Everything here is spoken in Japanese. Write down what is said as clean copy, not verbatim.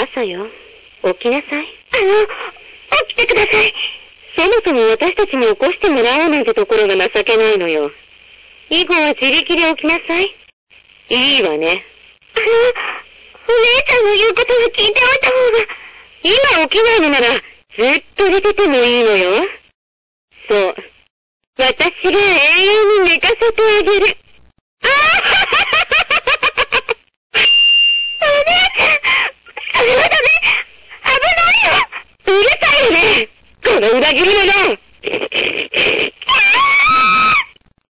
朝よ。起きなさい。起きてください。そもそも私たちに起こしてもらおうなんてところが情けないのよ。以後は自力で起きなさい。いいわね。お姉ちゃんの言うことを聞いておいた方が。今起きないのなら、ずっと寝ててもいいのよ。そう。私が永遠に寝かせてあげる。